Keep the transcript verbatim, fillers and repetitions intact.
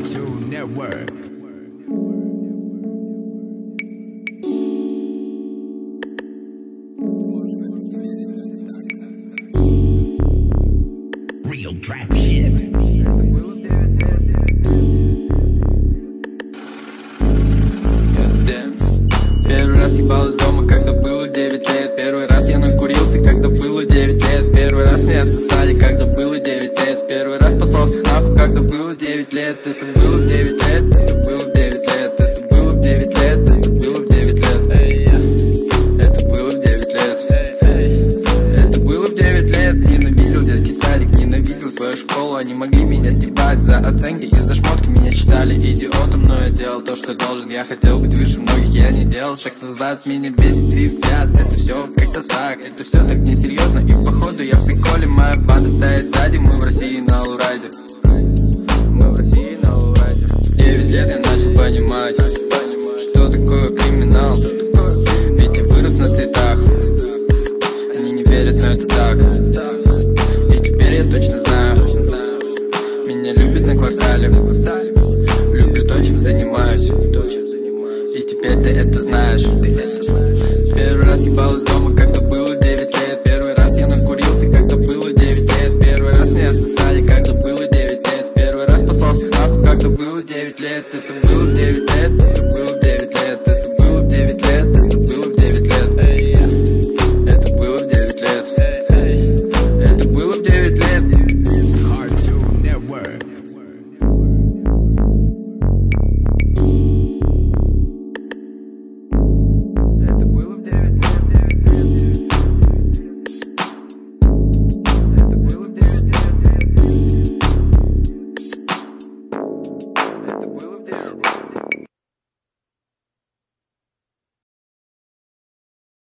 Cartoon Network. Real trap shit. Первый раз ебал из дома, когда было девять лет. Первый раз я накурился, когда было девять лет. Первый раз меня отсосали, когда было девять лет. Первый раз послал всех нахуй, когда было девять лет. Это было в девять лет, это было в девять лет. Это было в девять лет, это было в девять лет. Эй, это было в девять лет. Это было в девять лет. Ненавидел детский садик, ненавидел свою школу. Они могли меня стебать за оценки и за шмотки. Меня считали идиотом, но я делал то, что должен. Я хотел быть выше многих, я не делал шаг назад. Меня бесит и взгляд, это все как-то так. Это все так несерьезно и походу я в приколе. Моя банда стоит сзади, мы в России на Алурайде. Мы в России на Алурайде. В девять лет я начал понимать, что такое криминал. Ведь я вырос на цветах. Они не верят, но это так. И теперь я точно знаю, меня любят на квартале. Люблю то, чем занимаюсь. И теперь ты это знаешь. Первый раз ебал из дома, когда было девять лет. Первый раз я накурился, когда было девять лет. Первый раз меня отсосали, когда было девять лет. Первый раз послал всех нахуй, когда было девять лет. Это